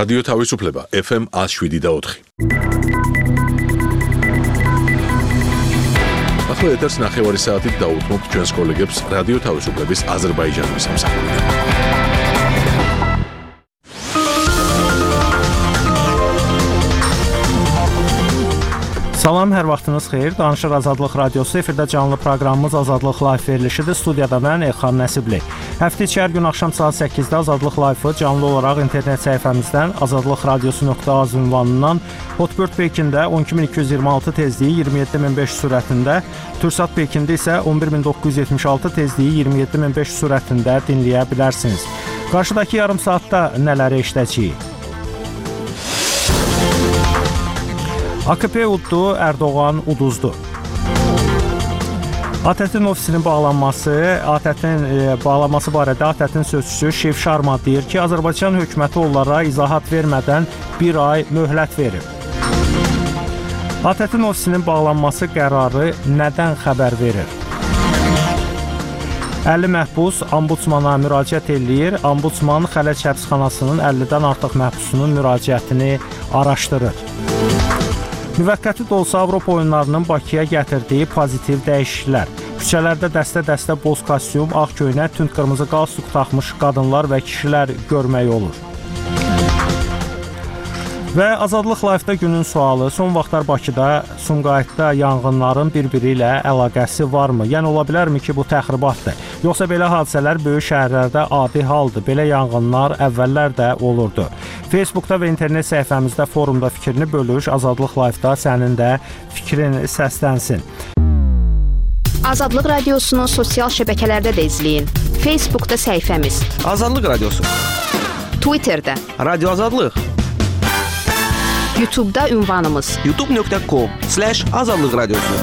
რადიო თავისუფლება FM 107.4. ახლა ეთერს ნახევარი საათით დაუთმობთ ჩვენს კოლეგებს რადიო თავისუფლების აზერბაიჯანის სამსახურიდან. Salam, hər vaxtınız xeyir. Danışır Azadlıq Radiosu, efirdə canlı proqramımız Azadlıq Live verilişidir. Studiyada mən Elxan Nəsibli. Həftə içi hər gün axşam saat 8-də Azadlıq Live-ı canlı olaraq internet səhifəmizdən azadlıqradiosu.az ünvanından Hotbird Pekində 12226 tezliyi 27500 sürətində, Türksat Pekində isə 11976 tezliyi 27500 sürətində dinləyə bilərsiniz. Qarşıdakı yarım saatda nələri eşidəcəyik? AKP uddu, Erdoğan uduzdu. ATƏT-in ofisinin bağlanması, bağlanması barədə ATƏT-in sözçüsü Şif Şarma deyir ki, Azərbaycan hökuməti onlara izahat vermədən bir ay möhlət verir. ATƏT-in ofisinin bağlanması qərarı nədən xəbər verir? 50 məhbus ombudsmana müraciət eləyir. Ombudsman Xələc həbsxanasının 50-dən artıq məhbusunun müraciətini araşdırır. Müvəqqəti də olsa Avropa oyunlarının Bakıya gətirdiyi pozitiv dəyişikliklər. Küçələrdə dəstə-dəstə boz kostyum, ağ köynək, tünd qırmızı qalstuk taxmış qadınlar və kişilər görmək olur. Və Azadlıq Live-da günün sualı, son vaxtlar Bakıda, Sumqayıtda yanğınların bir-biri ilə əlaqəsi varmı? Yəni, ola bilərmi ki, bu təxribatdır? Yoxsa belə hadisələr böyük şəhərlərdə adi haldır? Belə yanğınlar əvvəllər də olurdu. Facebookda və internet səhifəmizdə forumda fikrini bölüş, Azadlıq Live-da sənin də fikrin səslənsin. Azadlıq Radiosunu sosial şəbəkələrdə də izləyin. Facebookda səhifəmiz Azadlıq Radiosu, Twitterdə Radio Azadlıq, YouTube'da ünvanımız youtube.com/Azadlıq Radiosu.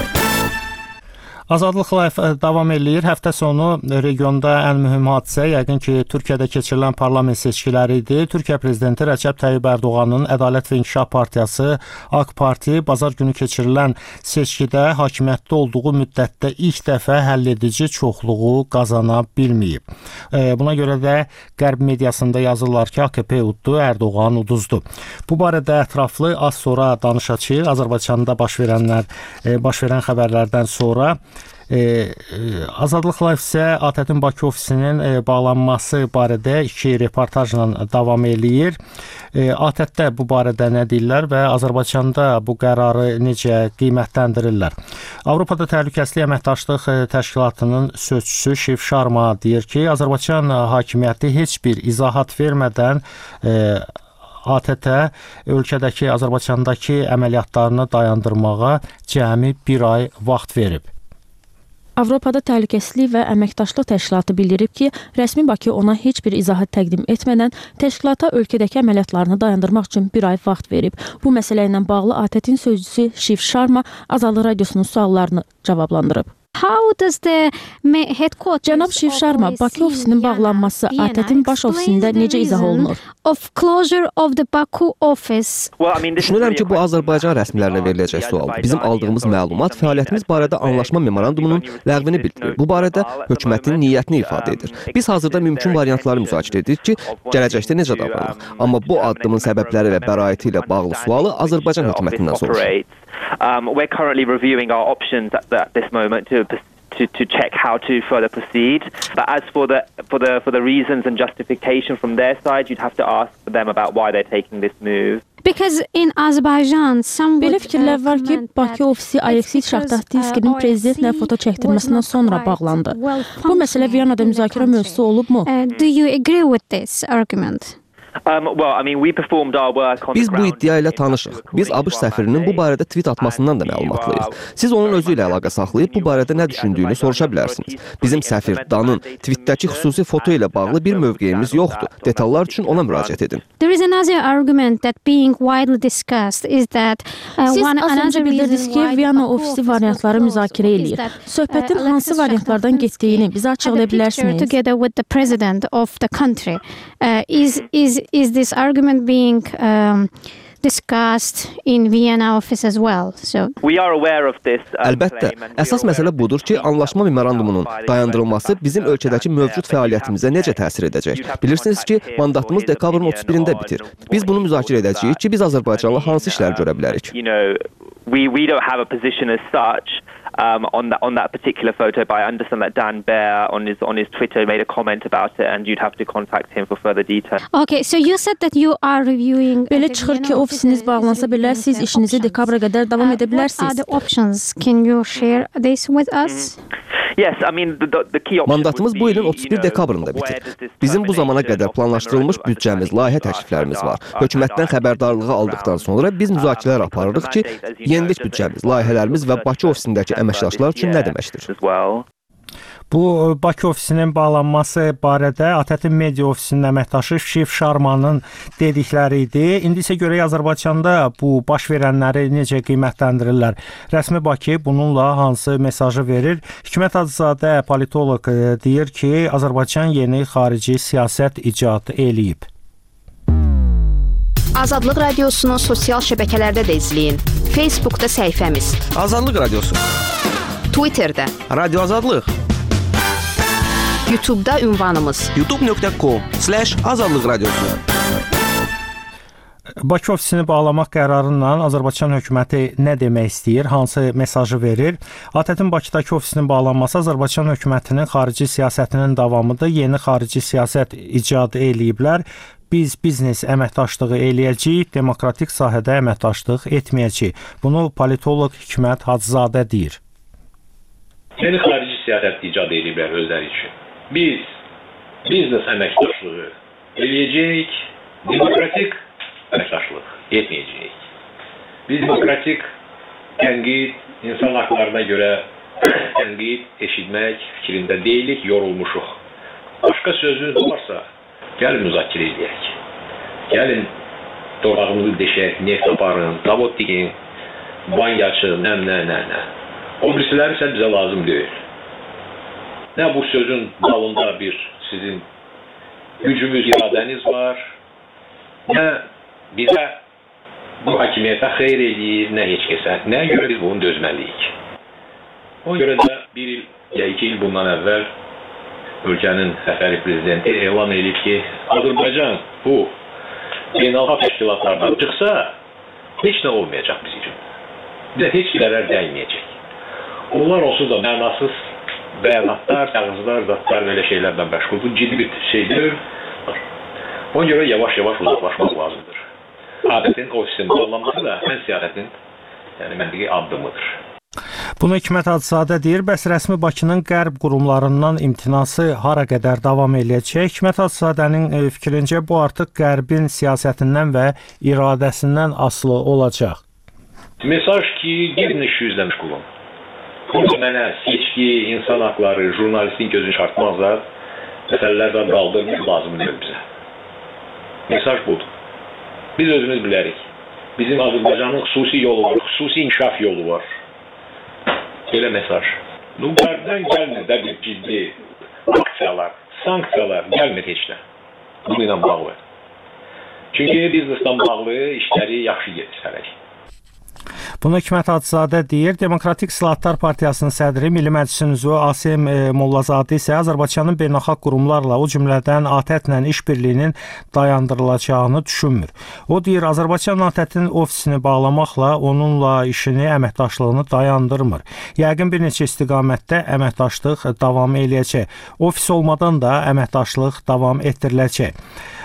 Azadlıq Live davam eləyir. Həftə sonu regionda ən mühüm hadisə yəqin ki, Türkiyədə keçirilən parlament seçkiləri idi. Türkiyə prezidenti Rəcəb Tayyib Ərdoğanın Ədalət və İnkişaf Partiyası AK Parti bazar günü keçirilən seçkidə hakimiyyətdə olduğu müddətdə ilk dəfə həlledici çoxluğu qazana bilməyib. Buna görə də Qərb mediasında yazırlar ki, AKP uddu, Ərdoğan uduzdu. Bu barədə ətraflı az sonra danışacağıq. Azərbaycanda baş verən xəbərlərdən sonra Azadlıq Live isə ATƏT-in Bakı ofisinin bağlanması barədə iki reportajla davam eləyir. ATƏT-də bu barədə nə deyirlər və Azərbaycanda bu qərarı necə qiymətləndirirlər? Avropada Təhlükəsizlik Əməkdaşlıq Təşkilatının sözçüsü Şif Şarma deyir ki, Azərbaycan hakimiyyəti heç bir izahat vermədən ATƏT-ə ölkədəki, Azərbaycandakı əməliyyatlarını dayandırmağa cəmi bir ay vaxt verib. Avropada Təhlükəsizlik və Əməkdaşlıq Təşkilatı bildirib ki, rəsmi Bakı ona heç bir izahat təqdim etmədən təşkilata ölkədəki əməliyyatlarını dayandırmaq üçün bir ay vaxt verib. Bu məsələ ilə bağlı ATƏT-in sözçüsü Şif Şarma Azadlıq Radiosunun suallarını cavablandırıb. Cənab Şif Şarma, Bakı ofisinin bağlanması ATƏT-in baş ofisində necə izah olunur? Düşünürəm ki, bu Azərbaycan rəsmilərinə veriləcək sualdır. Bizim aldığımız məlumat fəaliyyətimiz barədə anlaşma memorandumunun ləğvini bildirir. Bu barədə hökumətin niyyətini ifadə edir. Biz hazırda mümkün variantları müzakirə edirik ki, gələcəkdə necə davranırıq. Amma bu addımın səbəbləri və bəraəti ilə bağlı sualı Azərbaycan hökumətindən soruşur. We're currently reviewing our options at this moment to check how to further proceed. But as for the reasons and justification from their side, you'd have to ask them about why they're taking this move. Belə fikirlər var ki, Bakı ofisi Alexey Şahtaxtinskinin prezidentlə foto çəkdirməsindən sonra bağlandı. Bu məsələ Viyanada müzakirə mövzusu olubmu? Do you agree with this argument? Biz bu iddia ilə tanışıq. Biz ABŞ səfirinin bu barədə tweet atmasından da məlumatlıyıq. Siz onun özü ilə əlaqə saxlayıb bu barədə nə düşündüyünü soruşa bilərsiniz. Bizim səfir Danın tweetdəki xüsusi foto ilə bağlı bir mövqeyimiz yoxdur. Detallar üçün ona müraciət edin. Siz az öncə bildirdiniz ki, Viyana ofisi variantları müzakirə eləyir. Söhbətin hansı variantlardan getdiyini bizə açıqlaya bilərsiniz? Is this argument being discussed in Vienna office as well. So we are aware of this. Əlbəttə, əsas məsələ budur ki, anlaşma memorandumunun dayandırılması bizim ölkədəki mövcud fəaliyyətimizə necə təsir edəcək? Bilirsiniz ki, mandatımız dekabrın 31-də bitir. Biz bunu müzakirə edəcəyik ki, biz Azərbaycanla hansı işlər görə bilərik? We don't have a position as such on that particular photo, but I understand that Dan Baer on his Twitter made a comment about it, and you'd have to contact him for further detail. Okay, so you said that you are reviewing. Belə çıxır ki, ofisiniz bağlansa belə siz işinizi dekabra qədər davam edə bilərsiniz. What are the options? Can you share this with us? Yes, I mean the key option. Mandatımız bu ilin 31 dekabrında bitir. Bizim bu zamana qədər planlaşdırılmış büdcəmiz, layihə təkliflərimiz var. Hökumətdən xəbərdarlığı aldıqdan sonra biz müzakirələr aparırıq ki, yenilik büdcəmiz, layihələrimiz və Bakı ofisindəki əməkdaşlar üçün nə deməkdir? Bu Bakı ofisinin bağlanması barədə ATƏT Media ofisinin əməkdaşı Şif Şarmanın dedikləri idi. İndi isə görək Azərbaycanda bu baş verənləri necə qiymətləndirirlər. Rəsmi Bakı bununla hansı mesajı verir? Hikmət Hacızadə politoloq deyir ki, Azərbaycan yeni xarici siyasət icad eləyib. Azadlıq Radiosunu sosial şəbəkələrdə də izləyin. Facebookda səhifəmiz. Azadlıq Radiosu. Twitterdə. Radio Azadlıq. YouTube'da ünvanımız. youtube.com/Azadlıq Radiosu. Bakı ofisini bağlamaq qərarından Azərbaycan hökuməti nə demək istəyir, hansı mesajı verir? ATƏT-in Bakıdakı ofisinin bağlanması Azərbaycan hökumətinin xarici siyasətinin davamıdır. Yeni xarici siyasət icad eləyiblər. Biz biznes əməkdaşlığı eləyəcəyik, demokratik sahədə əməkdaşlıq etməyəcəyik. Bunu politoloq Hikmət Hacızadə deyir. Yeni xarici siyasət icad ediblər özləri üçün. Biz biznes əməkdaşlığı eləyəcəyik, demokratik əməkdaşlıq etməyəcəyik. Biz demokratik tənqid, insan haqlarına görə tənqid eşitmək fikrində deyilik, yorulmuşuq. Başqa sözünüz varsa, gəlin müzakirə edək. Gəlin torağımızı deşək, neft aparın, zavod dikin, bank açın, nə. O birisiləri isə bizə lazım deyil. Nə bu sözün dalında bir sizin gücümüz, iradəniz var, nə bizə bu hakimiyyətə xeyr eləyir, nə heç kəsə. Nəyə görə biz bunu dözməliyik? Ona görə də bir il ya 2 il bundan əvvəl ölkənin rəhbəri prezidenti elan edib ki, Azərbaycan bu beynəlxalq təşkilatlardan çıxsa, heç nə olmayacaq bizim üçün. Bizə heç zərər dəyməyəcək. Onlar onsuz da mənasız bəyanatlar, kağızlar, zatlar belə şeylərdən məşğuldur. Ciddi bir şeydir. Ona görə yavaş-yavaş uzaqlaşmaq lazımdır. ATƏT-in ofisinin bağlanması da mən siyasətin məntiqi addımıdır. Bunu Hikmət Hacızadə deyir. Bəs rəsmi Bakının qərb qurumlarından imtinası hara qədər davam eləyəcək? Hikmət Hacızadənin fikrincə bu artıq qərbin siyasətindən və iradəsindən asılı olacaq. Mesaj ki, gedin iş yüzlə məşğul olun. Burada mənə seçki, insan haqları, jurnalistin gözünü çarpmazlar, məsələlərdən qaldırmaq lazımdır bizə. Mesaj budur. Biz özümüz bilərik. Bizim Azərbaycanın xüsusi yolu var, xüsusi inkişaf yolu var. Belə mesaj. Qərbdən gəlmir də bir ciddi aksiyalar, sanksiyalar gəlmir heç də. Bununla bağlı. Çünki bizneslə bağlı işləri yaxşı gedir hələlik. Bunu Hikmət Hacızadə deyir. Demokratik İslahatlar Partiyasının sədri, Milli Məclisin üzvü Asim Mollazadə isə Azərbaycanın beynəlxalq qurumlarla, o cümlədən ATƏT-lə işbirliyinin dayandırılacağını düşünmür. O deyir, Azərbaycan ATƏT-in ofisini bağlamaqla onunla işini, əməkdaşlığını dayandırmır. Yəqin bir neçə istiqamətdə əməkdaşlıq davam eləyəcək. Ofis olmadan da əməkdaşlıq davam etdiriləcək.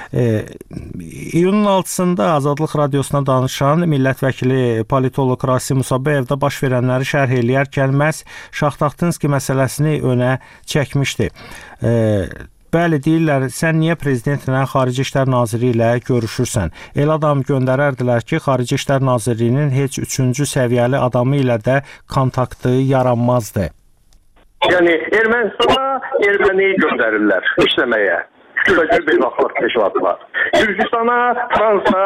İyunun 6-sında Azadlıq Radiosuna danışan millət vəkili politoloq Rasim Musabeyev də baş verənləri şərh eləyərkən məhz Şaxtaxtınski məsələsini önə çəkmişdi. Bəli, deyirlər, sən niyə prezidentlə, Xarici İşlər Naziri ilə görüşürsən? El adam göndərərdilər ki, Xarici İşlər Nazirliyinin heç 3-cü səviyyəli adamı ilə də kontaktı yaranmazdı. Yəni, Ermənistana erməni göndərirlər işləməyə. Küləgöl Beynəlxalq Təşkilatı var. Gürcüstana Fransa,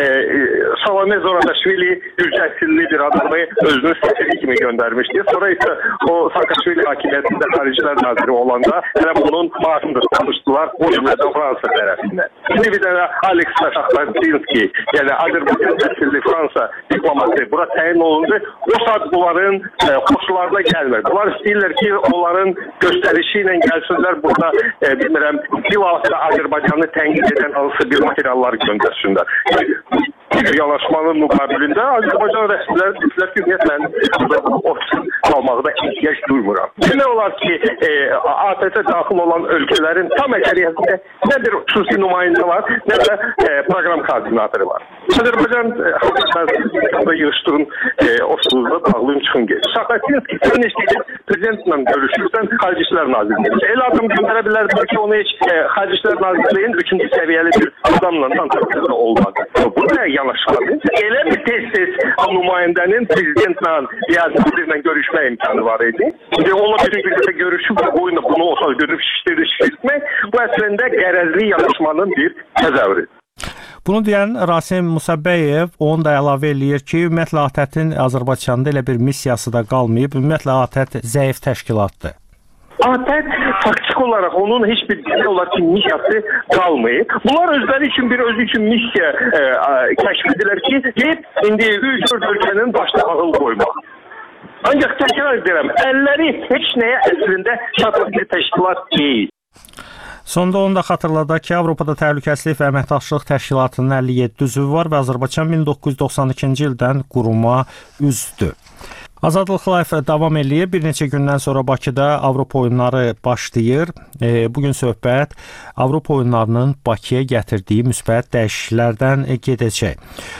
Salome Zoradashvili Gürcü əsilli bir adamı özünün səfiri kimi göndərmişdi. Sonra isə o Saakashvili hakimiyyətində Xaricilər Naziri olanda hələ bunun maaşını da çalışdılar o cümlədən Fransa tərəfindən. Şimdi bir dənə Alex Şaxtadinski, yəni Azərbaycan əsilli Fransa diplomatı bura təyin olundu. O saat bunların xoşlarına gəlmir. Bunlar istəyirlər ki, onların göstərişi ilə gəlsinlər burada, bilmirəm, bilavasitə Azərbaycanı tənqid edən hansı bir materiallar göndərsinlər. Yanaşmanın müqabilində Azərbaycan rəsmiləri dedilər ki, mən burada ofisin qalmaqda ehtiyac duymuram. Demək olar ki, ATƏT-ə daxil olan ölkələrin tam əksəriyyətində nə bir xüsusi nümayəndə var, nə də proqram koordinatoru var. Azərbaycan Xalq yığışdırın ofisuzda dağılın çıxın gedir. Şaxtadinski, sən istəyir, prezidentlə görüşürsən, Xarici İşlər Nazirliyi. Elə adam göndərə bilərdir ki, onu heç Xarici İşlər Nazirliyin 3-cü səviyyəli bir adamla kontaktda olmadı. Bu nə yanaşmadır? Elə bir tez-tez nümayəndənin prezidentlə, nazirlə görüşmə imkanı var idi. Onunla bütün gündə görüşüb, bunu olsa görüb şişirmək, bu əslində qərəzli yanaşmanın bir təzəvvürüdür. Bunu deyən Rasim Musabbeyev onun da əlavə eləyir ki, ümumiyyətlə ATƏT-in Azərbaycanda elə bir missiyası da qalmayıb, ümumiyyətlə ATƏT zəif təşkilatdır. ATƏT faktiki olarak onun hiçbir genel olarak missiyası kalmayıb. Bunlar özleri için özü için missiya keşfediler ki, hep indi 3-4 ülkenin başına ağıl koymak. Ancak tekrar ederim, elleri heç neye əslində çatan bir təşkilat değil. Sonda onu da xatırladaq ki, Avropada Təhlükəsizlik və Əməkdaşlıq Təşkilatının 57 üzvü var və Azərbaycan 1992-ci ildən quruma üzdür. Azadlıq Live davam eləyir. Bir neçə gündən sonra Bakıda Avropa oyunları başlayır. Bugün söhbət Avropa oyunlarının Bakıya gətirdiyi müsbət dəyişikliklərdən gedəcək.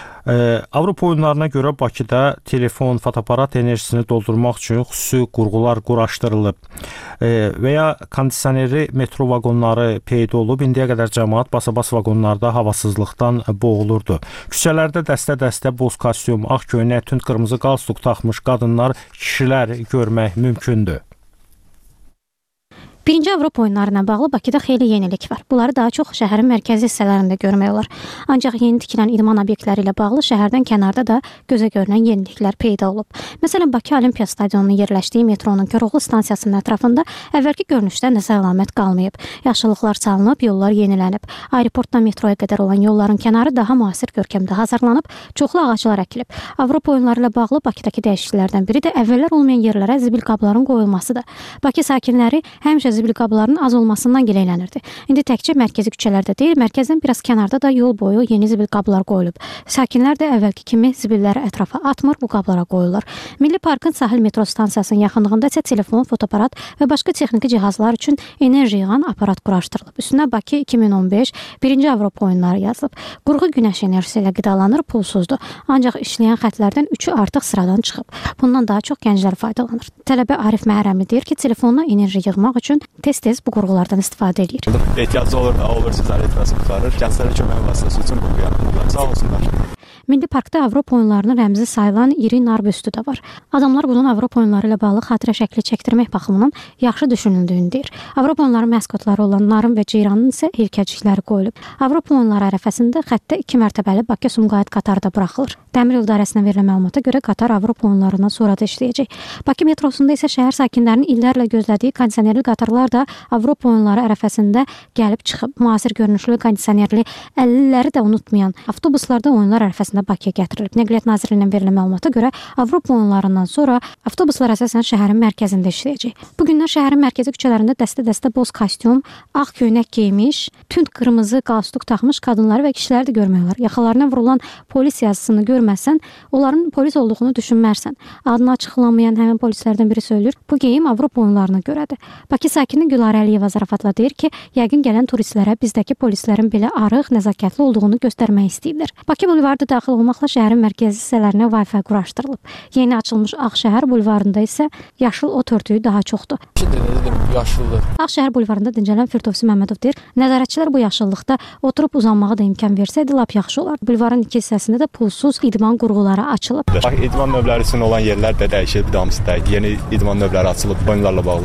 Avropa oyunlarına görə Bakıda telefon, fotoaparat enerjisini doldurmaq üçün xüsusi qurğular quraşdırılıb və ya kondisionerli metro vaqonları peyda olub. İndiyə qədər cəmaət basa-bas vaqonlarda havasızlıqdan boğulurdu. Küçələrdə dəstə-dəstə boz kostyum, ağ köynək, tünd qırmızı qalstuk taxmış qadınlar, kişilər görmək mümkündür. Birinci Avropa oyunlarına bağlı Bakıda xeyli yenilik var. Bunları daha çox şəhərin mərkəzi hissələrində görmək olar. Ancaq yeni tikilən idman obyektləri ilə bağlı şəhərdən kənarda da gözə görünən yeniliklər peyda olub. Məsələn, Bakı Olimpiya stadionunun yerləşdiyi metronun Koroğlu stansiyasının ətrafında əvvəlki görünüşdə nəsə əlamət qalmayıb. Yaşıllıqlar salınıb, yollar yenilənib. Aeroportdan metroya qədər olan yolların kənarı daha müasir görkəmdə hazırlanıb, çoxlu ağaclar əkilib. Avropa oyunları ilə bağlı Bakıdakı dəyişikliklərdən biri də əvvəllər olmayan yerlərə zibil qabların qoyulmasıdır. Bakı sakinləri həmişə zibil qablarının az olmasından gileylənirdi. İndi təkcə mərkəzi küçələrdə deyil, mərkəzdən biraz kənarda da yol boyu yeni zibil qablar qoyulub. Sakinlər də əvvəlki kimi zibilləri ətrafa atmır, bu qablara qoyurlar. Milli Parkın sahil metro stansiyasının yaxınlığında isə telefon, fotoaparat və başqa texniki cihazlar üçün enerji yığan aparat quraşdırılıb. Üstünə Bakı 2015 birinci Avropa oyunları yazılıb. Qurğu günəş enerjisi ilə qidalanır, pulsuzdur. Ancaq işləyən xətlərdən 3-ü artıq sıradan çıxıb. Bundan daha çox gənclər faydalanır. Tələbə Arif Məhərrəmli deyir ki, telefonla enerji yığmaq üçün tez-tez bu qurğulardan istifadə edir. Ehtiyacı olur sizlər etməsi qutarır. Gənclərə kömək vasitəsi üçün qurğu yaradırlar. Sağ olsunlar. Milli Parkda Avropa oyunlarının rəmzi sayılan iri nar büstü də var. Adamlar bunun Avropa oyunları ilə bağlı xatirə şəkli çəkdirmək baxımından yaxşı düşünüldüyünü deyir. Avropa oyunları məskotları olan narın və ceyranın isə heykəlcikləri qoyulub. Avropa oyunları ərəfəsində xəttə 2 mərtəbəli Bakı-Sumqayıt qatarı da buraxılır. Dəmir yol idarəsinə verilən məlumata görə qatar Avropa oyunlarından sonra da işləyəcək. Bakı metrosunda isə şəhər sakinlərinin illərlə gözlədiyi kondisionerli qatarlar da Avropa oyunları ərəfəsində gəlib çıxıb. Müasir görünüşlü kondisionerli 50'ləri də unutmayan avtobuslarda oyunlar ərəfəsində Bakıya gətirilib. Nəqliyyat Nazirliyinin verilən məlumata görə Avropa oyunlarından sonra avtobuslar əsasən şəhərin mərkəzində işləyəcək. Bu günlər şəhərin mərkəzi küçələrində dəstə-dəstə boz kostyum, ağ köynək geymiş, tünd qırmızı qalstuk taxmış qadınları və kişiləri də görmək olar. Yaxalarına vurulan polis yazısını görməsən, onların polis olduğunu düşünmərsən. Adını açıqlamayan həmin polislərdən biri söylür, bu geyim Avropa oyunlarına görədir. Bakı sakini Gülarə Əliyeva zarafatla deyir ki, yəqin gələn turistlərə bizdəki polislərin belə arıq, nəzakətli olduğunu göstərmək istəyirlər. Bakı bulvarda daxil olmaqla şəhərin mərkəzi hissələrinə Wi-Fi quraşdırılıb. Yeni açılmış Ağşəhər bulvarında isə yaşıl ot örtüyü daha çoxdur. Yaşıllıq. Ağşəhər bulvarında dincələn Firdovsi Məmmədov deyir, nəzarətçilər bu yaşıllıqda oturub uzanmağa da imkan versəydi lap yaxşı olar. Bulvarın iki hissəsində də pulsuz idman qurğuları açılıb. İdman növləri üçün olan yerlər də dəyişib, bir daha yeni idman növləri açılıb oyunlarla bağlı.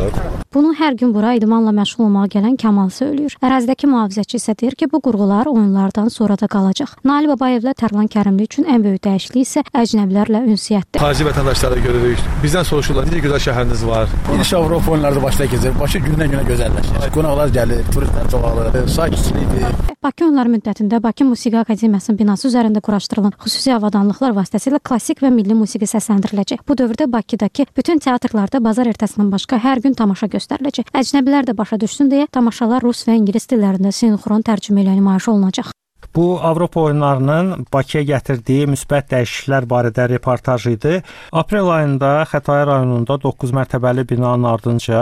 Bunu hər gün bura idmanla məşğul olmağa gələn Kamal söylüyor. Ərazidəki mühafizəçi isə deyir ki, bu qurğular oyunlardan sonra da qalacaq. Nail Babayevlə Tərlan Kərimli üçün ən böyük dəyişiklik isə əcnəbilərlə ünsiyyətdir. Xarici vətəndaşları görürük. Bizdən soruşurlar, necə gözəl şəhəriniz var? İniş Avropa oyunları başlayır keçir. Bakı gündən-günə gözəlləşir. Qonaqlar gəlir, turistlər çoxalır, sakitlikdir. Bakı oyunları müddətində Bakı Musiqi Akademiyasının binası üzərində quraşdırılan xüsusi avadanlıqlar vasitəsilə klassik və milli musiqi səsləndiriləcək. Bu dövrdə Bakıdakı bütün teatrlarda bazar ertəsindən başqa hər gün tamaşa göstəriləcək. Əcnəbilər də başa düşsün deyə tamaşalar rus və ingilis dillərində sinxron tərcümə ilə nümayiş olunacaq. Bu Avropa oyunlarının Bakıya gətirdiyi müsbət dəyişikliklər barədə reportaj idi. Aprel ayında Xətai rayonunda 9 mərtəbəli binanın ardınca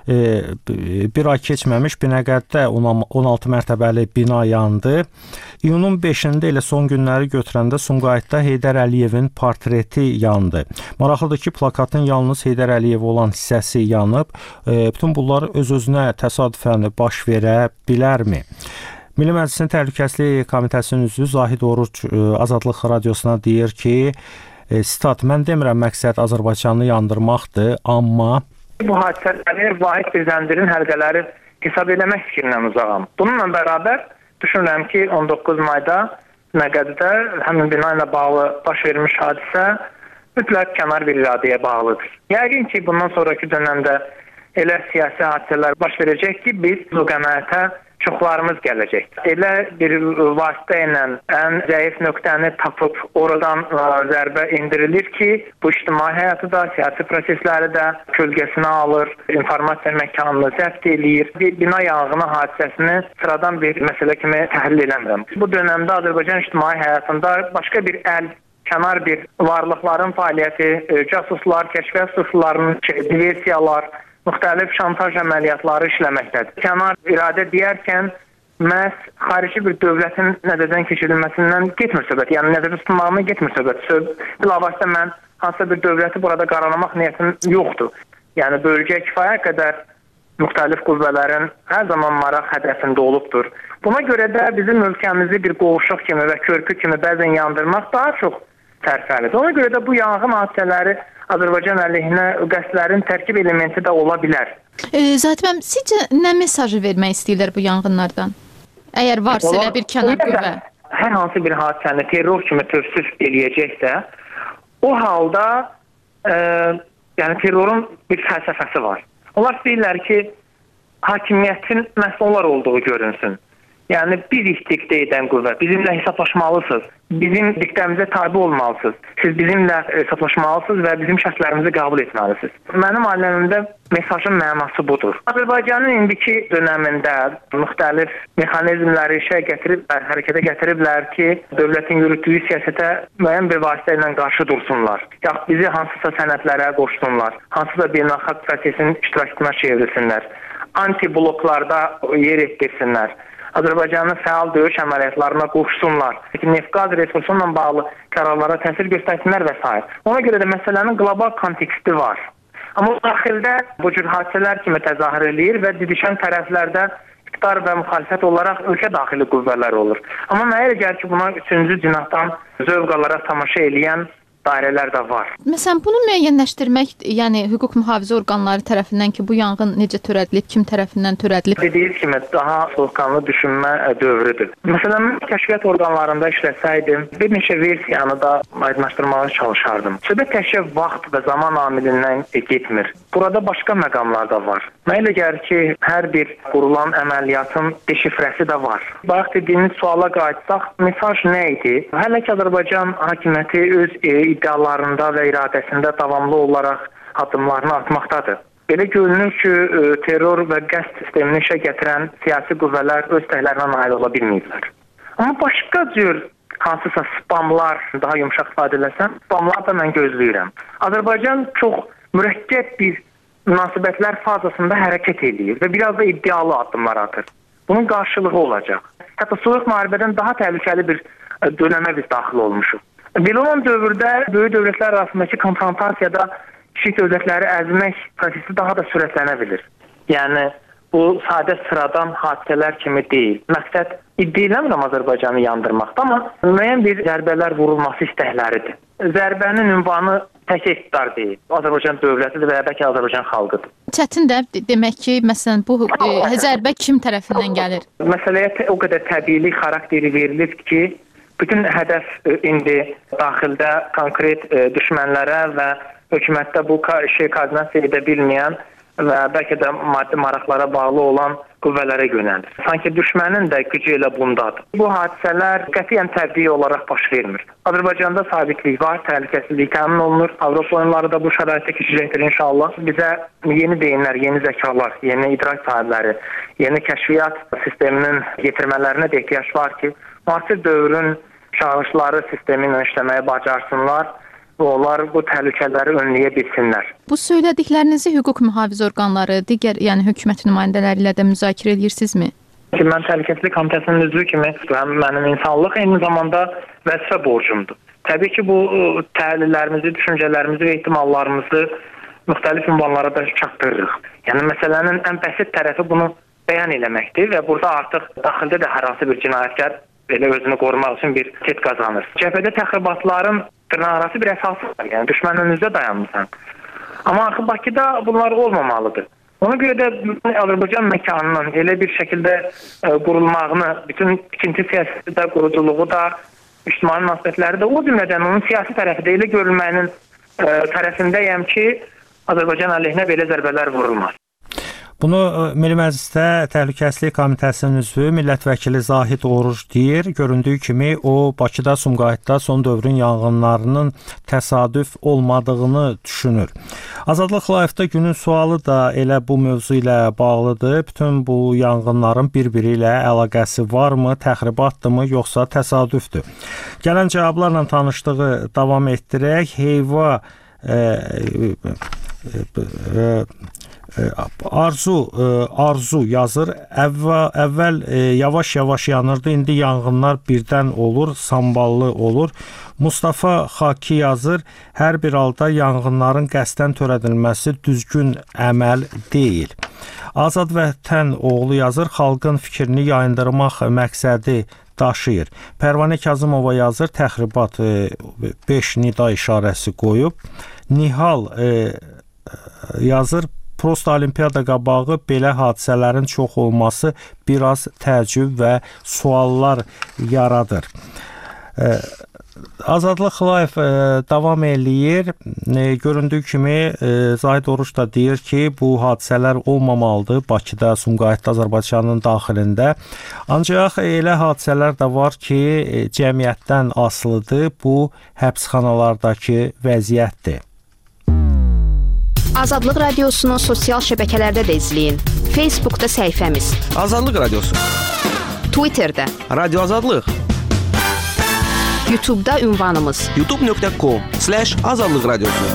bir ay keçməmiş Binəqədidə 16 mərtəbəli bina yandı. İyunun 5-də elə son günləri götürəndə Sumqayıtda Heydər Əliyevin portreti yandı. Maraqlıdır ki, plakatın yalnız Heydər Əliyev olan hissəsi yanıb. Bütün bunlar öz-özünə təsadüfən baş verə bilərmi? Milli Məclisin Təhlükəsizlik Komitəsinin üzvü Zahid Oruç Azadlıq Radiosuna deyir ki, sitat, mən demirəm məqsəd Azərbaycanı yandırmaqdır, amma bu hadisələri vahid bir zəncirin həlqələri hesab eləmək fikrindən uzağam. Bununla bərabər düşünürəm ki, 19 mayda Binəqədidə həmin bina ilə bağlı baş vermiş hadisə mütləq kənar bir iradəyə bağlıdır. Yəqin ki, bundan sonraki dönəmdə elə siyasi hadisələr baş verəcək ki, biz bu qənaətə çoxlarımız gələcək. Elə bir vasitə ilə ən zəif nöqtəni tapıb oradan zərbə indirilir ki, bu ictimai həyatı da, siyasi prosesləri də kölgəsinə alır, informasiya məkanını zəbt eləyir. Bir bina yanğını hadisəsini sıradan bir məsələ kimi təhlil eləmirəm. Bu dönəmdə Azərbaycan ictimai həyatında başqa bir kənar bir varlıqların fəaliyyəti, casuslar, kəşfiyyat suçlularının diversiyalar, müxtəlif şantaj əməliyyatları işləməkdədir. Kənar iradə deyərkən məhz xarici bir dövlətin nəzərdən keçirilməsindən getmir söhbət. Yəni nəzərdə tutulmağından getmir söhbət. Bilavasitə mən hansısa bir dövləti burada qaralamaq niyyətim yoxdur. Yəni bölgəyə kifayət qədər müxtəlif qüvvələrin hər zaman maraq hədəfində olubdur. Buna görə də bizim ölkəmizi bir qovuşuq kimi və körpü kimi bəzən yandırmaq daha çox sərfəlidir. Ona görə də bu yanğın hadisələri Azərbaycan əleyhinə qəsdlərin tərkib elementi də ola bilər. Zaten sizcə nə mesajı vermək istəyirlər bu yanğınlardan? Əgər varsa elə bir kənar qüvvə. Hər hansı bir hadisəni terror kimi tövsif eləyəcəksə, o halda yəni terrorun bir fəlsəfəsi var. Onlar istəyirlər ki, hakimiyyətin məhz onlar olduğu görünsün. Yəni biz istiqdə edən qüvvə, bizimlə hesablaşmalısınız, bizim diktəmizə tabi olmalısınız, siz bizimlə hesablaşmalısınız və bizim şərtlərimizi qəbul etməlisiniz. Mənim aləmimdə mesajın mənası budur. Azərbaycanın indiki dönəmində müxtəlif mexanizmləri işə gətiriblər, hərəkətə gətiriblər ki, dövlətin yürütdüyü siyasətə müəyyən bir vasitə ilə qarşı dursunlar. Yaxud bizi hansısa sənədlərə qoşsunlar, hansısa beynəlxalq prosesin iştirakçısına çevrilsinlər, anti-bloklarda yer etdirsinlər. Azərbaycanın fəal döyüş əməliyyatlarına qoşsunlar, neft-qaz resursunla bağlı qərarlara təsir göstərsinlər və s. Ona görə də məsələnin qlobal konteksti var. Amma daxildə bu cür hadisələr kimi təzahür eləyir və didişən tərəflərdə iqtidar və müxalifət olaraq ölkə daxili qüvvələr olur. Amma mənə elə gəlir ki, buna üçüncü cinahdan zövq alaraq tamaşa eləyən dairələr də var. Məsələn, bunu müəyyənləşdirmək, yəni hüquq mühafizə orqanları tərəfindən ki, bu yanğın necə törədilib, kim tərəfindən törədilib? Dediyiniz kimi daha soyuqqanlı düşünmə dövrüdür. Məsələn, kəşfiyyat orqanlarında işləsəydim, bir neçə versiyanı da aydınlaşdırmağa çalışardım. Söhbət təkcə vaxt və zaman amilindən getmir. Burada başqa məqamlar da var. Mənə elə gəlir ki, hər bir qurulan əməliyyatın deşifrəsi də var. Bayaq dediyiniz suala qayıtsaq, mesaj nə idi? Hələ ki, Azərbaycan hakimiyyəti öz iddialarında və iradəsində davamlı olaraq addımlarını atmaqdadır. Belə görünür ki, terror və qəsd sistemini işə gətirən siyasi qüvvələr öz təhlərinə nail ola bilməyiblər. Amma başqa cür hansısa spamlar, daha yumşaq ifadə eləsəm, spamlar da mən gözləyirəm. Azərbaycan çox mürəkkəb bir münasibətlər fazasında hərəkət edir və biraz da iddialı addımlar atır. Bunun qarşılığı olacaq. Hətta soyuq müharibədən daha təhlükəli bir dönəmə biz daxil olmuşuq. Belə olan dövrdə böyük dövlətlər arasındakı konfrontasiyada kiçik dövlətləri əzmək prosesi daha da sürətlənə bilir. Yəni, bu sadə sıradan hadisələr kimi deyil. Məqsəd iddia eləmirəm Azərbaycanı yandırmaqda, amma müəyyən bir zərbələr vurulması istəkləridir. Zərbənin ünvanı tək iqtidar deyil. Azərbaycan dövlətidir və bəlkə Azərbaycan xalqıdır. Çətin də demək ki, məsələn bu zərbə kim tərəfindən gəlir? Məsələyə o qədər təbiilik xarakteri verilib ki, bütün hədəf indi daxildə konkret düşmənlərə və hökumətdə bu koordinasiya edə bilməyən və bəlkə də maddi maraqlara bağlı olan qüvvələrə yönəlir. Sanki düşmənin də gücü elə bundadır. Bu hadisələr qətiyyən təbii olaraq baş vermir. Azərbaycanda sabitlik var, təhlükəsizlik təmin olunur. Avropa oyunları da bu şəraitdə keçəcəkdir inşallah. Bizə yeni beyinlər, yeni zəkalar, yeni idrak sahibləri, yeni kəşfiyyat sisteminin yetirmələrinə də ehtiyac var ki, müasir dövrün çağırışları sistemi ilə işləməyə bacarsınlar və onlar bu təhlükələri önləyə bilsinlər. Bu söylədiklərinizi hüquq mühafizə orqanları, digər yəni hökumət nümayəndələri ilə də müzakirə edirsizmi? Mən Təhlükəsizlik Komitəsinin üzvü kimi həm mənim insanlıq, eyni zamanda vəzifə borcumdur. Təbii ki, bu təhlillərimizi, düşüncələrimizi və ehtimallarımızı müxtəlif ünvanlara da çatdırırıq. Yəni məsələnin ən bəsit tərəfi bunu bəyan eləməkdir və burada artıq daxildə də hər hansı bir cinayətkar belə özünü qorumaq üçün bir tet qazanır. Cəbhədə təxribatların dırnaqarası bir əsası var. Yəni düşmən önünüzdə dayanmısan. Amma axı Bakıda bunlar olmamalıdır. Ona görə də Azərbaycan məkanının elə bir şəkildə qurulmağını, bütün ikinci siyasəti də, quruculuğu da, ictimai münasibətləri də, o cümlədən onun siyasi tərəfi də elə görülməyinin tərəfindəyəm ki, Azərbaycan əleyhinə belə zərbələr vurulmaz. Bunu Milli Məclisdə Təhlükəsizlik Komitəsinin üzvü millət vəkili Zahid Oruc deyir. Göründüyü kimi o Bakıda, Sumqayıtda son dövrün yanğınlarının təsadüf olmadığını düşünür. Azadlıq Live-da günün sualı da elə bu mövzu ilə bağlıdır. Bütün bu yanğınların bir-biri ilə əlaqəsi varmı, təxribatdırmı, yoxsa təsadüfdür? Gələn cavablarla tanışlığı davam etdirək. Heyva Arzu yazır. Əvvəl yavaş-yavaş yanırdı, indi yanğınlar birdən olur, samballı olur. Mustafa Xaki yazır. Hər bir halda yanğınların qəsdən törədilməsi düzgün əməl deyil. Azad Vətən oğlu yazır. Xalqın fikrini yayındırmaq məqsədi daşıyır. Pərvanə Kazımova yazır. Təxribat 5 nida işarəsi qoyub. Nihal yazır. Prosta Olimpiyada qabağı belə hadisələrin çox olması biraz təəccüb və suallar yaradır. Azadlıq Live davam eləyir. Göründüyü kimi Zahid Oruc da deyir ki, bu hadisələr olmamalıdır Bakıda, Sumqayıtda, Azərbaycanın daxilində. Ancaq elə hadisələr də var ki, cəmiyyətdən asılıdır. Bu həbsxanalardakı vəziyyətdir. Azadlıq Radiosunu sosial şəbəkələrdə də izləyin. Facebookda səhifəmiz Azadlıq Radiosu, Twitterdə Radio Azadlıq, YouTube'da ünvanımız youtube.com/Azadlıq Radiosu.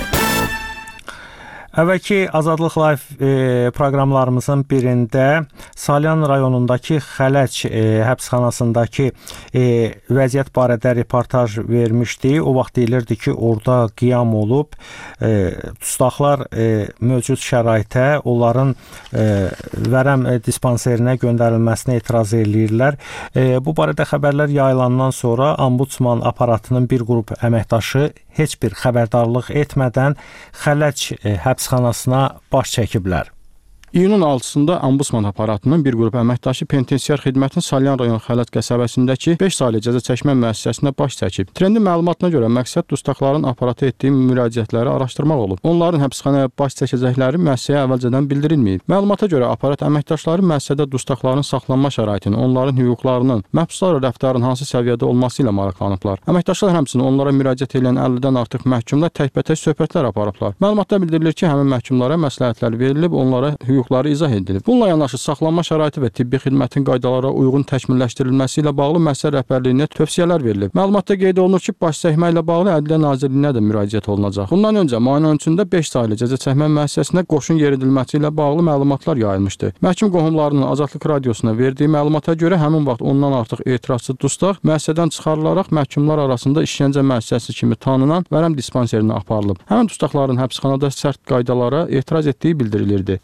Əvvəlki Azadlıq Live proqramlarımızın birində Salyan rayonundakı Xələc həbsxanasındakı vəziyyət barədə reportaj vermişdi. O vaxt deyilirdi ki, orada qiyam olub, dustaqlar mövcud şəraitə, onların vərəm dispanserinə göndərilməsinə etiraz edirlər. Bu barədə xəbərlər yayılandan sonra Ombudsman aparatının bir qrup əməkdaşı heç bir xəbərdarlıq etmədən Xələc həbsxanasına baş çəkiblər. İyunun 6-sında Ombudsman aparatının bir qrup əməkdaşı penitensiar xidmətin Salyan rayon Xələc qəsəbəsindəki 5 saylı cəza çəkmə müəssisəsində baş çəkib. Trendin məlumatına görə məqsəd dustaqların aparata etdiyi müraciətləri araşdırmaq olub. Onların həbsxanaya baş çəkəcəkləri müəssisəyə əvvəlcədən bildirilməyib. Məlumata görə aparat əməkdaşları müəssisədə dustaqların saxlanma şəraitini, onların hüquqlarının, məhbuslarla rəftarın hansı səviyyədə olması ilə maraqlanıblar. Əməkdaşlar həmçinin onlara müraciət edən 50-dən artıq məhkumla təkbətək söhbətlər aparıblar. Məlumatda bildirilir ki, həmin məhkumlara məsləhətlər verilib, onlara hüquqları izah edilib. Bununla yanaşı saxlanma şəraiti və tibbi xidmətin qaydalara uyğun təkmilləşdirilməsi ilə bağlı müəssisə rəhbərliyinə tövsiyələr verilib. Məlumatda qeyd olunur ki, baş çəkmə ilə bağlı Ədliyyə Nazirliyinə də müraciət olunacaq. Bundan öncə müayinə öncəsində 5 saylı cəza çəkmə müəssisəsinə qoşun yeridilməsi ilə bağlı məlumatlar yayılmışdı. Məhkum qohumlarının Azadlıq Radiosuna verdiyi məlumata görə həmin vaxt ondan artıq etirazçı dustaq müəssisədən çıxarılaraq məhkumlar arasında işgəncə müəssisəsi kimi tanınan vərəm dispanserinə aparılıb. Həmin dustaqların həbsxanada sərt qaydalara etiraz etdiyi bildirilirdi. Təhlükəsizlik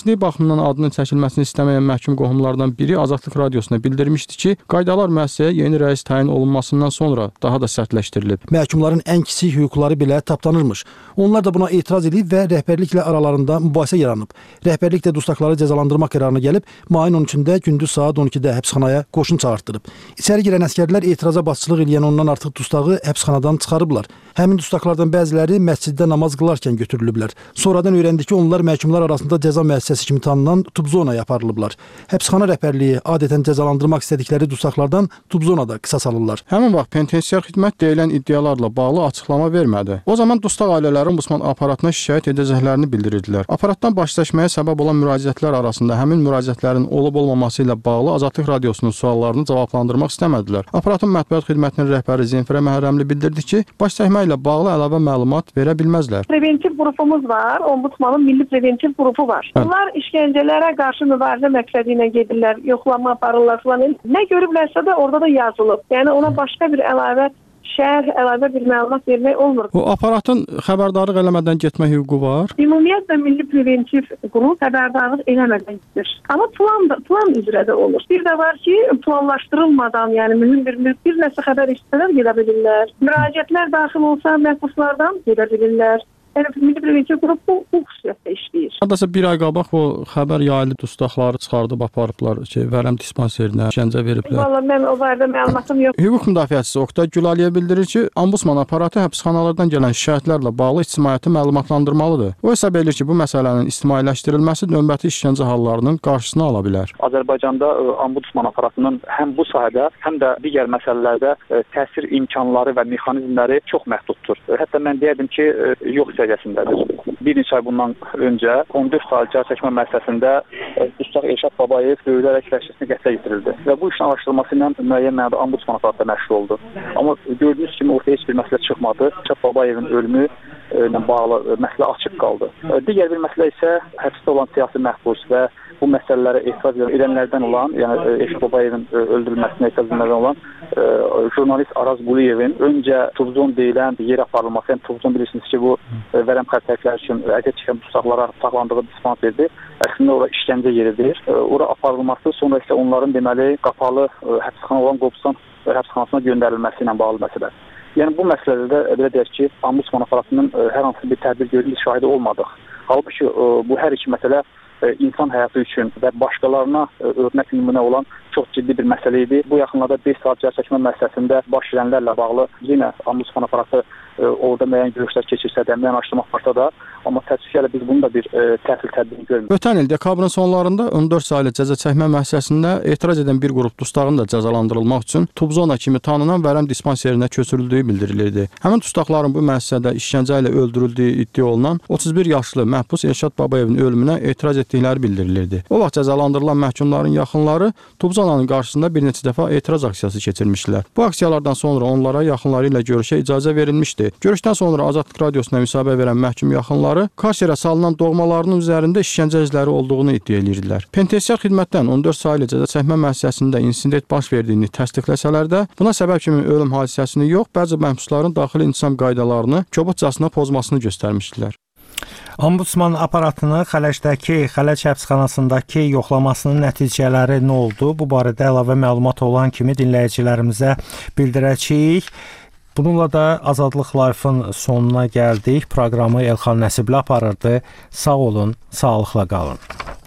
təhlükəsizlik baxımından adının çəkilməsini istəməyən məhkum qohumlardan biri Azadlıq Radiosuna bildirmişdi ki, qaydalar müəssisəyə yeni rəis təyin olunmasından sonra daha da sərtləşdirilib. Məhkumların ən kiçik hüquqları belə tapdanırmış. Onlar da buna etiraz edib və rəhbərliklə aralarında mübahisə yaranıb. Rəhbərlik də dustaqları cəzalandırmaq qərarına gəlib, mayın 13-də gündüz saat 12-də həbsxanaya qoşun çağırtdırıb. İçəri girən əsgərlər etiraza başçılıq edən ondan artıq dustağı həbsxanadan çıxarıblar. Həmin dustaqlardan bəziləri məsciddə namaz qılarkən götürülüblər. Sonradan öyrəndi ki, onlar məhkumlar arasında cəza müəssisəsi kimi tanınan Tubzonaya aparılıblar. Həbsxana rəhbərliyi adətən cəzalandırmaq istədikləri dustaqlardan Tubzonada qisas alırlar. Həmin vaxt penitensiar xidmət deyilən iddialarla bağlı açıqlama vermədi. O zaman dustaq ailələri Ombudsman aparatına şikayət edəcəklərini bildirirdilər. Aparatdan başçılaşmaya səbəb olan müraciətlər arasında həmin müraciətlərin olub-olmaması ilə bağlı Azadlıq Radiosunun suallarını cavablandırmaq istəmədilər. Aparatın mətbuat xidmətinin rəhbəri Zenfirə Məhərrəmli bildirdi ki, başçəkmə ilə bağlı əlavə məlumat verə bilməzlər. Preventiv qrupumuz var, Ombudsmanın milli preventiv qrupu var. Bunlar işgəncələrə qarşı mübarizə məqsədi ilə gedirlər, yoxlama aparırlar falan. Nə görüblərsə də orada da yazılıb. Yəni ona başqa bir əlavə əlavə bir məlumat vermək olmur. O aparatın xəbərdarlıq eləmədən getmə hüququ var? Ümumiyyətlə milli preventiv qrup xəbərdarlıq eləmədən gedir. Amma plan üzrə də olur. Bir də var ki, planlaşdırılmadan, yəni mühüm bir nəsə xəbər istələr gedə bilirlər. Müraciətlər daxil olsa məhbuslardan gedə bilirlər. Yəni milli preventiv qrup bu xüsusiyyətdə işləyir. Hardasa bir ay qabaq o xəbər yayıldı, dustaqları çıxardıb aparıblar, vərəm dispanserinə, işgəncə veriblər. Vallahi mən o barədə məlumatım yox. Hüquq müdafiəçisi Oqtay Gülaliyə bildirir ki, Ombudsman aparatı həbsxanalardan gələn şikayətlərlə bağlı ictimaiyyəti məlumatlandırmalıdır. O hesab edir ki, bu məsələnin ictimailəşdirilməsi növbəti işgəncə hallarının qarşısını ala bilər. Azərbaycanda Ombudsman aparatının həm bu sahədə, həm də digər məsələlərdə təsir imkanları və mexanizmləri çox məhduddur. Hətta mən deyərdim ki, yox səviyyəsindədir. Bir neçə ay bundan öncə 14 saylı cəzaçəkmə müəssisəsində dustaq Elşad Babayev döyülərək vəhşətinə qətlə yetirildi və bu işin araşdırılması ilə müəyyən mənada Ombudsman aparatı məşğul oldu. Amma gördüyünüz kimi ortaya heç bir məsələ çıxmadı. Elşad Babayevin ölümü ilə bağlı məsələ açıq qaldı. Digər bir məsələ isə həbsdə olan siyasi məhbus və bu məsələlərə etiraz edənlərdən olan, yəni Elşad Babayevin öldürülməsinə etiraz edənlərdən olan jurnalist Araz Quliyevin öncə Tubzon deyilən yer aparılması, yəni Tubzon bilirsiniz ki, bu vərəm xəstəlikləri üçün əziyyət çəkən dustaqlara saxlandığı dispanserdir. Əslində ora işgəncə yeridir. Ora aparılması, sonra isə onların deməli qapalı həbsxana olan Qobustan həbsxanasına göndərilməsi ilə bağlı məsələ. Yəni bu məsələdə də belə deyək ki, Ombudsman aparatının hər hansı bir tədbir görülmüş şahidi olmadıq. Halbuki bu hər iki məsələ insan həyatı üçün və başqalarına örnək nümunə olan çox ciddi bir məsələ idi. Bu yaxınlarda 5 saat cəzaçəkmə müəssisəsində baş verənlərlə bağlı yenə Ombudsman aparatı orada müəyyən görüşlər keçirsə də, müəyyən araşdırma aparsa da, amma təəssüflə biz bunun da bir təhsil tədbirini görmürük. Ötən il dekabrın sonlarında 14 saylı cəzaçəkmə müəssisəsində etiraz edən bir qrup dustağın da cəzalandırılmaq üçün Tubzona kimi tanınan vərəm dispanserinə köçürüldüyü bildirilirdi. Həmin dustaqların bu müəssisədə işgəncə ilə öldürüldüyü iddia olunan 31 yaşlı məhbus Elşad Babayevin ölümünə etiraz etdikləri bildirilirdi. O vaxt cəzalandırılan məhkumların yaxınları Tubzonanın qarşısında bir neçə dəfə etiraz aksiyası keçirmişdilər. Bu aksiyalardan sonra onlara yaxınları ilə görüşə icazə verilmişdi. Görüşdən sonra Azadlıq Radiosuna müsahibə verən məhkum yaxınları karserə salınan doğmalarının üzərində işgəncə izləri olduğunu iddia edirdilər. Penitensiar xidmətdən 14 saylı cəzaçəkmə müəssisəsində insident baş verdiyini təsdiqləsələr də, buna səbəb kimi ölüm hadisəsini yox, bəzi məhbusların daxili intisam qaydalarını kobudcasına pozmasını göstərmişdilər. Ombudsman aparatını Xələcdəki Xələc həbsxanasındakı yoxlamasının nəticələri nə oldu? Bu barədə əlavə məlumat olan kimi dinləyicilərimizə bildirəcəyik. Bununla da Azadlıq Live-ın sonuna gəldik. Proqramı Elxan Nəsibli aparırdı. Sağ olun, sağlıqla qalın.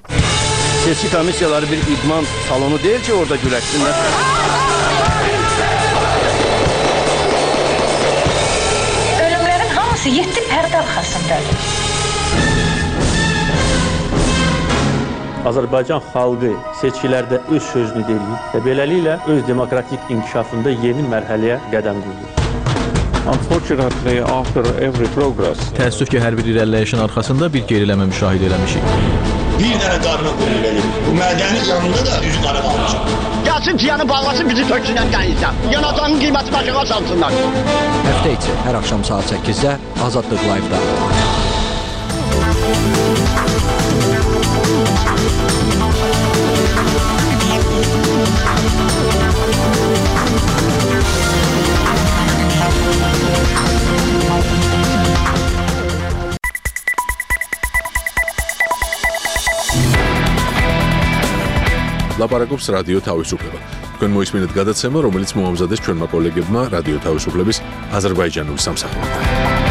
Seçki komissiyaları bir idman salonu deyil ki, orada güləşsinlər. Ölümlərin hamısı 7 pərdə arxasındadır. Azərbaycan xalqı seçkilərdə öz sözünü deyir və beləliklə öz demokratik inkişafında yeni mərhələyə qədəm qoyur. Unfortunately, after every progress, təəssüf ki, hər bir irəliləyişin arxasında bir geriləmə müşahidə eləmişik. Bir dənə qarına qoyur verir. Bu mədənin yanında da üzü qara qalacaq. Gəlsin tiyanı bağlasın, bizi töksünlər qənizdən. Yanacağın qiyməti başına salsınlar. Həftə içi hər axşam saat 8-də Azadlıq Live-da. ლაპარაკობს რადიო თავისუფლება. თქვენ მოისმინეთ გადაცემა, რომელიც მოამზადეს ჩვენმა კოლეგებმა რადიო თავისუფლების აზერბაიჯანული სამსახურიდან.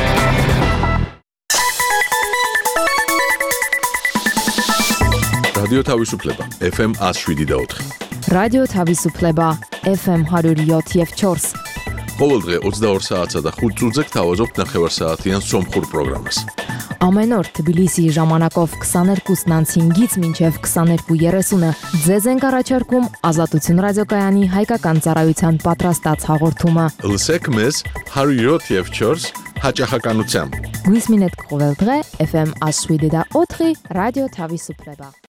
რადიო თავისუფლება FM 107.4. რადიო თავისუფლება FM 107.4. ყოველდღე 22 საათსა და 5 წუთზე გთავაზობთ ნახევარსაათიან სომხურ პროგრამას. Ամեն օր Թբիլիսիի ժամանակով 22:05-ից մինչև 22:30-ը ձեզ ենք առաջարկում Ազատություն ռադիոկայանի հայկական ծառայության պատրաստած հաղորդումը։ Լսեք մեզ 107.4 հաճախականությամբ։ Գույսմինետ ყოვելդղե FM 107.4 ռադիո Թավիսուպլեբա։